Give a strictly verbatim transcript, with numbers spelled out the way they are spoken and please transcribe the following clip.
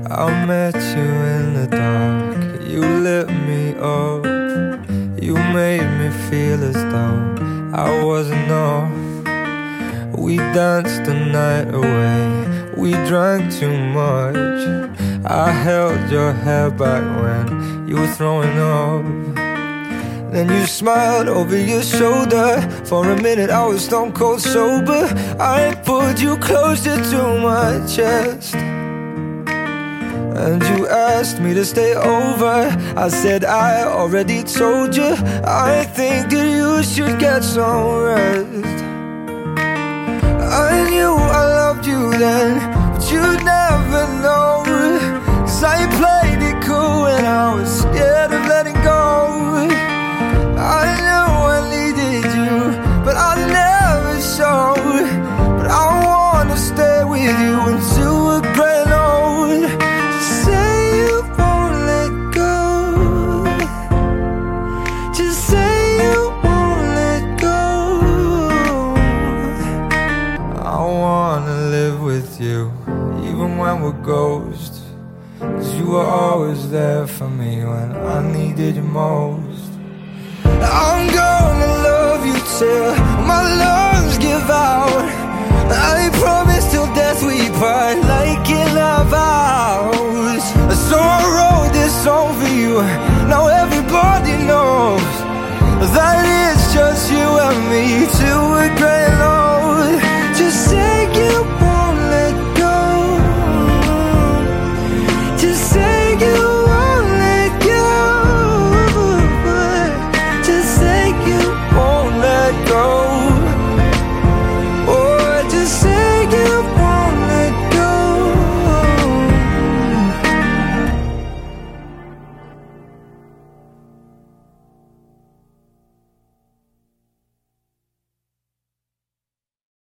I met you in the dark, you lit me up. You made me feel as though I wasn't off. We danced the night away, we drank too much. I held your hair back when you were throwing up. Then you smiled over your shoulder. For a minute I was stone cold sober. I pulled you closer to my chest, and you asked me to stay over. I said I already told you, I think that you should get some rest. I knew I loved you then, but you'd never know. Cause I played it cool when I was scared of letting go. I knew I needed you, but I never showed. But I wanna stay with you until we're growing old. Just say you won't let go. Just say you won't let go. I wanna live with you, even when we're ghosts. Cause you were always there for me when I needed you most. I'm gonna love you till my lungs give out. I promise till death we part, like in our vows. So I wrote this song for you.